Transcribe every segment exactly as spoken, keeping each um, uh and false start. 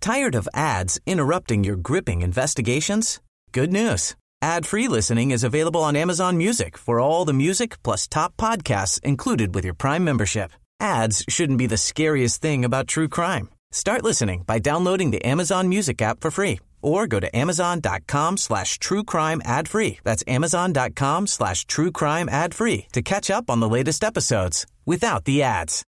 Tired of ads interrupting your gripping investigations? Good news. Ad-free listening is available on Amazon Music for all the music plus top podcasts included with your Prime membership. Ads shouldn't be the scariest thing about true crime. Start listening by downloading the Amazon Music app for free or go to amazon.com slash true crime ad free. That's amazon.com slash true crime ad free to catch up on the latest episodes without the ads.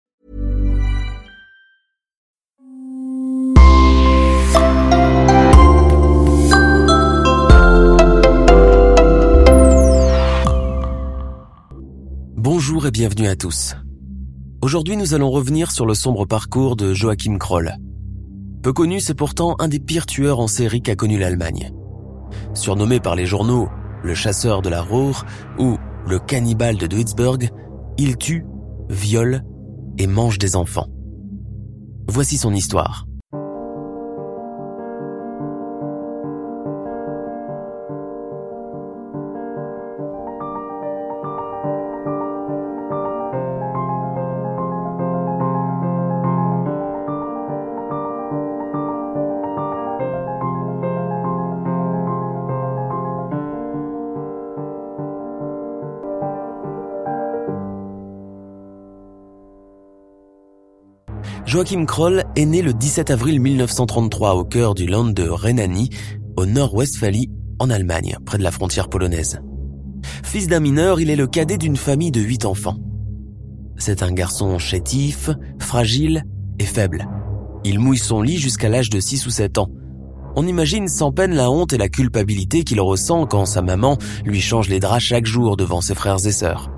Bonjour et bienvenue à tous. Aujourd'hui, nous allons revenir sur le sombre parcours de Joachim Kroll. Peu connu, c'est pourtant un des pires tueurs en série qu'a connu l'Allemagne. Surnommé par les journaux le chasseur de la Ruhr ou le cannibale de Duisburg, il tue, viole et mange des enfants. Voici son histoire. Joachim Kroll est né le dix-sept avril mille neuf cent trente-trois au cœur du Land de Rhénanie, au Nord-Westphalie, en Allemagne, près de la frontière polonaise. Fils d'un mineur, il est le cadet d'une famille de huit enfants. C'est un garçon chétif, fragile et faible. Il mouille son lit jusqu'à l'âge de six ou sept ans. On imagine sans peine la honte et la culpabilité qu'il ressent quand sa maman lui change les draps chaque jour devant ses frères et sœurs.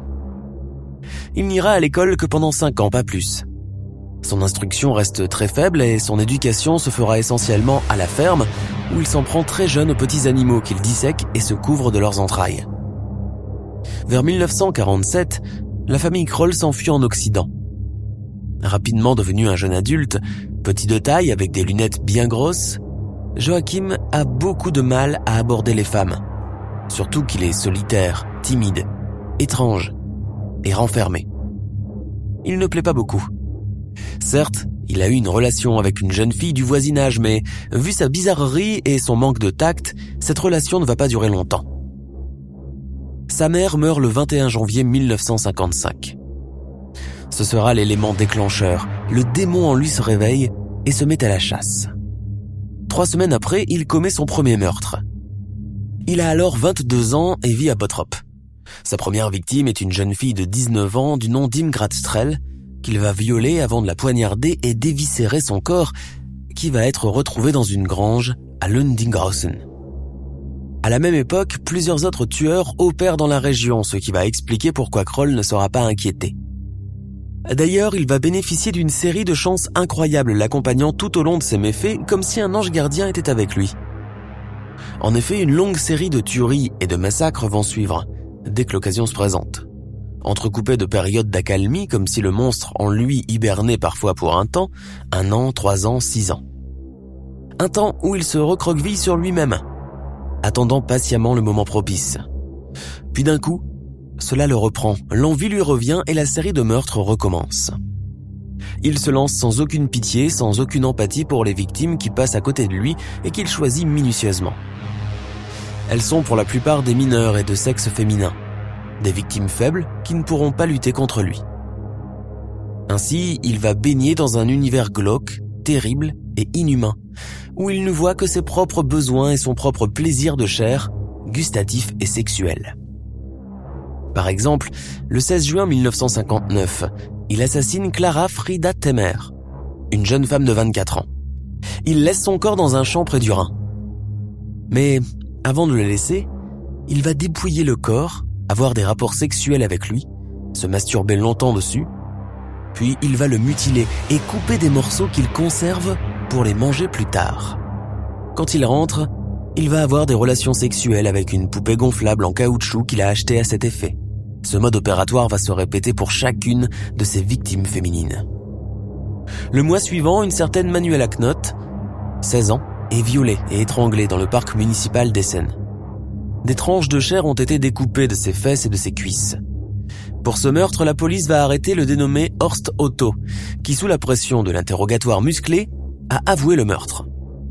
Il n'ira à l'école que pendant cinq ans, pas plus. Son instruction reste très faible et son éducation se fera essentiellement à la ferme, où il s'en prend très jeune aux petits animaux qu'il dissèque et se couvre de leurs entrailles. Vers mille neuf cent quarante-sept, la famille Kroll s'enfuit en Occident. Rapidement devenu un jeune adulte, petit de taille avec des lunettes bien grosses, Joachim a beaucoup de mal à aborder les femmes. Surtout qu'il est solitaire, timide, étrange et renfermé. Il ne plaît pas beaucoup. Certes, il a eu une relation avec une jeune fille du voisinage, mais vu sa bizarrerie et son manque de tact, cette relation ne va pas durer longtemps. Sa mère meurt le vingt et un janvier mille neuf cent cinquante-cinq. Ce sera l'élément déclencheur. Le démon en lui se réveille et se met à la chasse. Trois semaines après, il commet son premier meurtre. Il a alors vingt-deux ans et vit à Bottrop. Sa première victime est une jeune fille de dix-neuf ans du nom d'Imgrat Strell, qu'il va violer avant de la poignarder et d'éviscérer son corps, qui va être retrouvé dans une grange à Lundinghausen. À la même époque, plusieurs autres tueurs opèrent dans la région, ce qui va expliquer pourquoi Kroll ne sera pas inquiété. D'ailleurs, il va bénéficier d'une série de chances incroyables l'accompagnant tout au long de ses méfaits, comme si un ange gardien était avec lui. En effet, une longue série de tueries et de massacres vont suivre, dès que l'occasion se présente. Entrecoupé de périodes d'accalmie, comme si le monstre en lui hibernait parfois pour un temps, un an, trois ans, six ans. Un temps où il se recroqueville sur lui-même, attendant patiemment le moment propice. Puis d'un coup, cela le reprend, l'envie lui revient et la série de meurtres recommence. Il se lance sans aucune pitié, sans aucune empathie pour les victimes qui passent à côté de lui et qu'il choisit minutieusement. Elles sont pour la plupart des mineurs et de sexe féminin. Des victimes faibles qui ne pourront pas lutter contre lui. Ainsi, il va baigner dans un univers glauque, terrible et inhumain, où il ne voit que ses propres besoins et son propre plaisir de chair, gustatif et sexuel. Par exemple, le seize juin mille neuf cent cinquante-neuf, il assassine Clara Frida Temer, une jeune femme de vingt-quatre ans. Il laisse son corps dans un champ près du Rhin. Mais avant de le laisser, il va dépouiller le corps, avoir des rapports sexuels avec lui, se masturber longtemps dessus, puis il va le mutiler et couper des morceaux qu'il conserve pour les manger plus tard. Quand il rentre, il va avoir des relations sexuelles avec une poupée gonflable en caoutchouc qu'il a achetée à cet effet. Ce mode opératoire va se répéter pour chacune de ses victimes féminines. Le mois suivant, une certaine Manuela Knott, seize ans, est violée et étranglée dans le parc municipal d'Essen. Des tranches de chair ont été découpées de ses fesses et de ses cuisses. Pour ce meurtre, la police va arrêter le dénommé Horst Otto, qui sous la pression de l'interrogatoire musclé, a avoué le meurtre.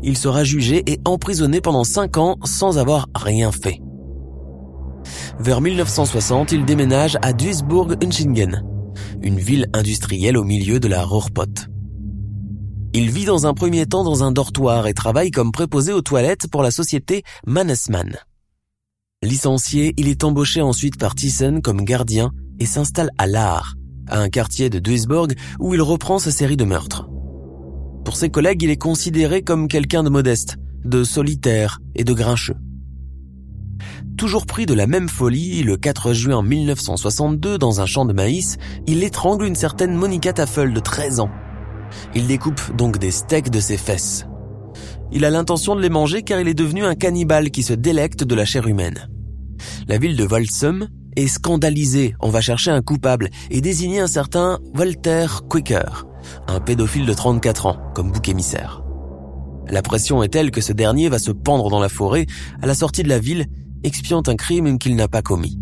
Il sera jugé et emprisonné pendant cinq ans sans avoir rien fait. Vers mille neuf cent soixante, il déménage à Duisburg-Hechingen, une ville industrielle au milieu de la Ruhrpott. Il vit dans un premier temps dans un dortoir et travaille comme préposé aux toilettes pour la société Mannesmann. Licencié, il est embauché ensuite par Thyssen comme gardien et s'installe à Lahr, à un quartier de Duisburg où il reprend sa série de meurtres. Pour ses collègues, il est considéré comme quelqu'un de modeste, de solitaire et de grincheux. Toujours pris de la même folie, le quatre juin mille neuf cent soixante-deux, dans un champ de maïs, il étrangle une certaine Monika Tafel de treize ans. Il découpe donc des steaks de ses fesses. Il a l'intention de les manger car il est devenu un cannibale qui se délecte de la chair humaine. La ville de Walsum est scandalisée. On va chercher un coupable et désigner un certain Walter Quicker, un pédophile de trente-quatre ans, comme bouc émissaire. La pression est telle que ce dernier va se pendre dans la forêt à la sortie de la ville, expiant un crime qu'il n'a pas commis.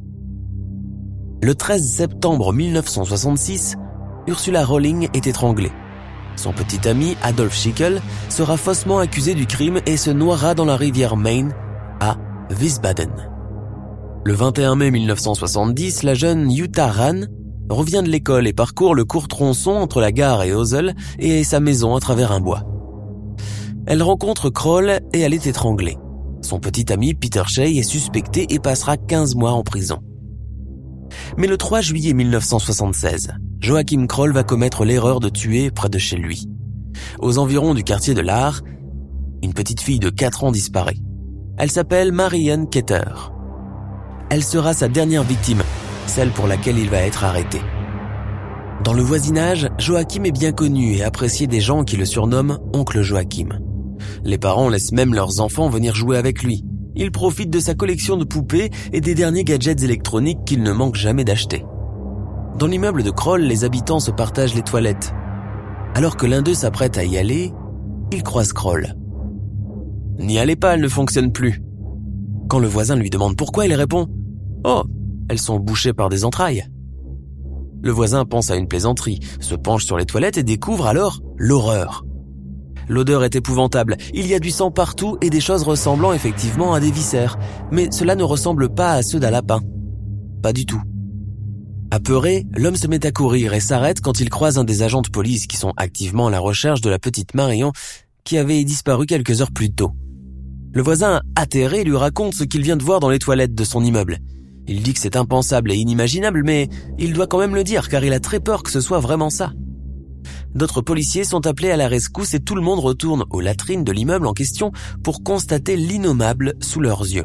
Le treize septembre mille neuf cent soixante-six, Ursula Rolling est étranglée. Son petit ami, Adolf Schickel, sera faussement accusé du crime et se noiera dans la rivière Main, à Wiesbaden. Le vingt et un mai mille neuf cent soixante-dix, la jeune Jutta Rahn revient de l'école et parcourt le court tronçon entre la gare et Hosel et sa maison à travers un bois. Elle rencontre Kroll et elle est étranglée. Son petit ami Peter Shea est suspecté et passera quinze mois en prison. Mais le trois juillet mille neuf cent soixante-seize, Joachim Kroll va commettre l'erreur de tuer près de chez lui. Aux environs du quartier de Lahr, une petite fille de quatre ans disparaît. Elle s'appelle Marianne Ketter. Elle sera sa dernière victime, celle pour laquelle il va être arrêté. Dans le voisinage, Joachim est bien connu et apprécié des gens qui le surnomment Oncle Joachim. Les parents laissent même leurs enfants venir jouer avec lui. Il profite de sa collection de poupées et des derniers gadgets électroniques qu'il ne manque jamais d'acheter. Dans l'immeuble de Kroll, les habitants se partagent les toilettes. Alors que l'un d'eux s'apprête à y aller, il croise Kroll. « N'y allez pas, elle ne fonctionne plus. » Quand le voisin lui demande pourquoi, il répond « Oh, elles sont bouchées par des entrailles. » Le voisin pense à une plaisanterie, se penche sur les toilettes et découvre alors l'horreur. L'odeur est épouvantable, il y a du sang partout et des choses ressemblant effectivement à des viscères, mais cela ne ressemble pas à ceux d'un lapin. Pas du tout. Apeuré, l'homme se met à courir et s'arrête quand il croise un des agents de police qui sont activement à la recherche de la petite Marion qui avait disparu quelques heures plus tôt. Le voisin, atterré, lui raconte ce qu'il vient de voir dans les toilettes de son immeuble. Il dit que c'est impensable et inimaginable, mais il doit quand même le dire car il a très peur que ce soit vraiment ça. D'autres policiers sont appelés à la rescousse et tout le monde retourne aux latrines de l'immeuble en question pour constater l'innommable sous leurs yeux.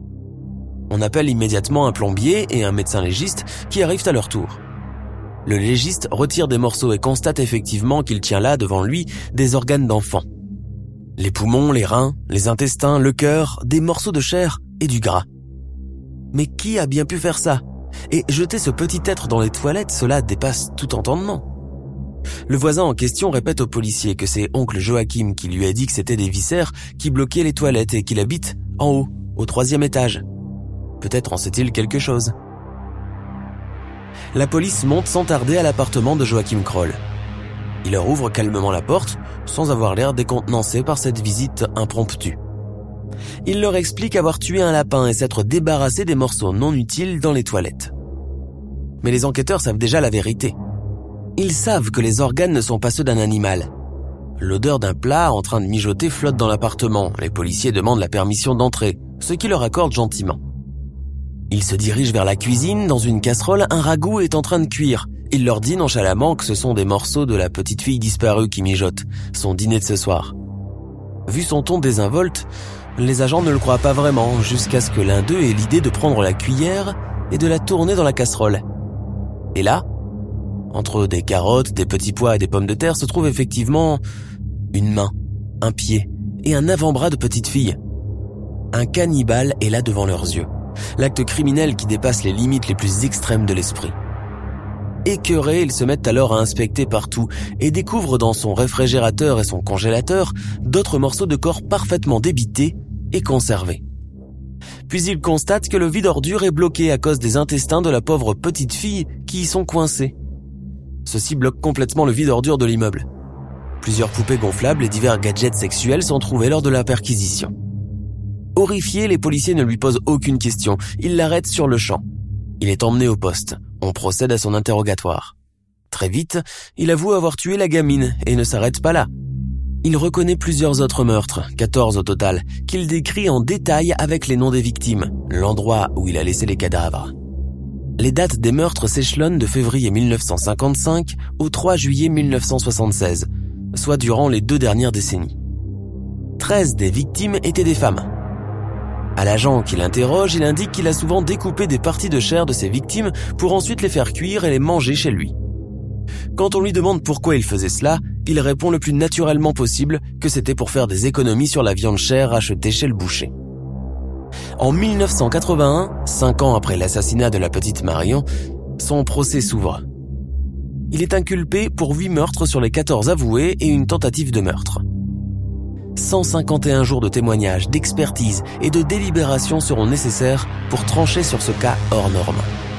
On appelle immédiatement un plombier et un médecin légiste qui arrivent à leur tour. Le légiste retire des morceaux et constate effectivement qu'il tient là devant lui des organes d'enfant. Les poumons, les reins, les intestins, le cœur, des morceaux de chair et du gras. Mais qui a bien pu faire ça? Et jeter ce petit être dans les toilettes, cela dépasse tout entendement. Le voisin en question répète au policier que c'est oncle Joachim qui lui a dit que c'était des viscères qui bloquaient les toilettes et qu'il habite en haut, au troisième étage. Peut-être en sait-il quelque chose. La police monte sans tarder à l'appartement de Joachim Kroll. Il leur ouvre calmement la porte, sans avoir l'air décontenancé par cette visite impromptue. Il leur explique avoir tué un lapin et s'être débarrassé des morceaux non utiles dans les toilettes. Mais les enquêteurs savent déjà la vérité. Ils savent que les organes ne sont pas ceux d'un animal. L'odeur d'un plat en train de mijoter flotte dans l'appartement. Les policiers demandent la permission d'entrer, ce qu'ils leur accordent gentiment. Ils se dirigent vers la cuisine. Dans une casserole, un ragoût est en train de cuire. Il leur dit nonchalamment que ce sont des morceaux de la petite fille disparue qui mijotent, son dîner de ce soir. Vu son ton désinvolte, les agents ne le croient pas vraiment, jusqu'à ce que l'un d'eux ait l'idée de prendre la cuillère et de la tourner dans la casserole. Et là, entre des carottes, des petits pois et des pommes de terre se trouve effectivement une main, un pied et un avant-bras de petite fille. Un cannibale est là devant leurs yeux. L'acte criminel qui dépasse les limites les plus extrêmes de l'esprit. Écœurés, ils se mettent alors à inspecter partout et découvrent dans son réfrigérateur et son congélateur d'autres morceaux de corps parfaitement débités et conservés. Puis ils constatent que le vide-ordure est bloqué à cause des intestins de la pauvre petite fille qui y sont coincés. Ceci bloque complètement le vide-ordure de l'immeuble. Plusieurs poupées gonflables et divers gadgets sexuels sont trouvés lors de la perquisition. Horrifiés, les policiers ne lui posent aucune question. Ils l'arrêtent sur le champ. Il est emmené au poste. On procède à son interrogatoire. Très vite, il avoue avoir tué la gamine et ne s'arrête pas là. Il reconnaît plusieurs autres meurtres, quatorze au total, qu'il décrit en détail avec les noms des victimes, l'endroit où il a laissé les cadavres. Les dates des meurtres s'échelonnent de février mille neuf cent cinquante-cinq au trois juillet mille neuf cent soixante-seize, soit durant les deux dernières décennies. treize des victimes étaient des femmes. À l'agent qui l'interroge, il indique qu'il a souvent découpé des parties de chair de ses victimes pour ensuite les faire cuire et les manger chez lui. Quand on lui demande pourquoi il faisait cela, il répond le plus naturellement possible que c'était pour faire des économies sur la viande chère achetée chez le boucher. En mille neuf cent quatre-vingt-un, cinq ans après l'assassinat de la petite Marion, son procès s'ouvre. Il est inculpé pour huit meurtres sur les quatorze avoués et une tentative de meurtre. cent cinquante et un jours de témoignages, d'expertise et de délibération seront nécessaires pour trancher sur ce cas hors norme.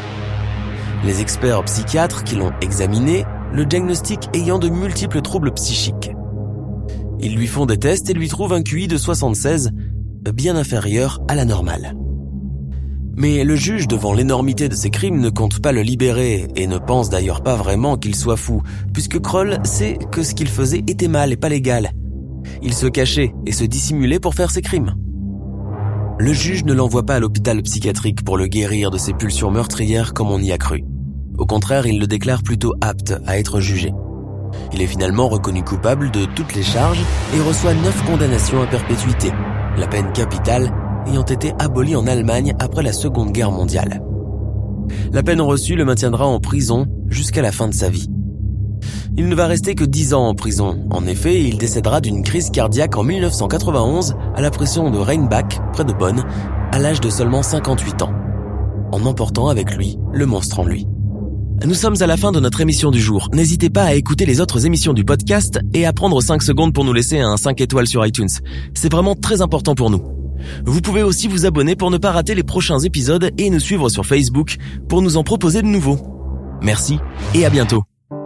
Les experts psychiatres qui l'ont examiné le diagnostiquent ayant de multiples troubles psychiques. Ils lui font des tests et lui trouvent un Q I de soixante-seize, bien inférieur à la normale. Mais le juge, devant l'énormité de ses crimes, ne compte pas le libérer et ne pense d'ailleurs pas vraiment qu'il soit fou, puisque Kroll sait que ce qu'il faisait était mal et pas légal. Il se cachait et se dissimulait pour faire ses crimes. Le juge ne l'envoie pas à l'hôpital psychiatrique pour le guérir de ses pulsions meurtrières comme on y a cru. Au contraire, il le déclare plutôt apte à être jugé. Il est finalement reconnu coupable de toutes les charges et reçoit neuf condamnations à perpétuité, la peine capitale ayant été abolie en Allemagne après la Seconde Guerre mondiale. La peine reçue le maintiendra en prison jusqu'à la fin de sa vie. Il ne va rester que dix ans en prison. En effet, il décédera d'une crise cardiaque en mille neuf cent quatre-vingt-onze à la prison de Rheinbach, près de Bonn, à l'âge de seulement cinquante-huit ans, en emportant avec lui le monstre en lui. Nous sommes à la fin de notre émission du jour. N'hésitez pas à écouter les autres émissions du podcast et à prendre cinq secondes pour nous laisser un cinq étoiles sur iTunes. C'est vraiment très important pour nous. Vous pouvez aussi vous abonner pour ne pas rater les prochains épisodes et nous suivre sur Facebook pour nous en proposer de nouveaux. Merci et à bientôt.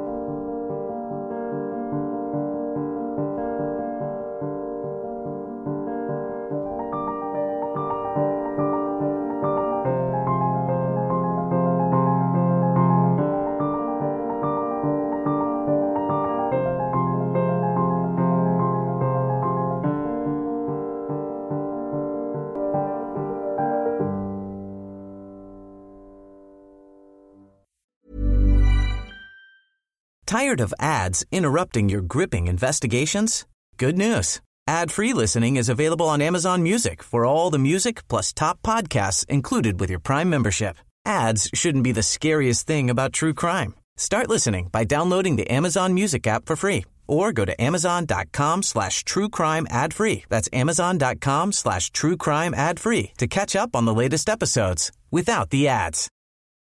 Tired of ads interrupting your gripping investigations? Good news. Ad-free listening is available on Amazon Music for all the music plus top podcasts included with your Prime membership. Ads shouldn't be the scariest thing about true crime. Start listening by downloading the Amazon Music app for free or go to amazon.com slash true crime ad free. That's amazon.com slash true crime ad free to catch up on the latest episodes without the ads.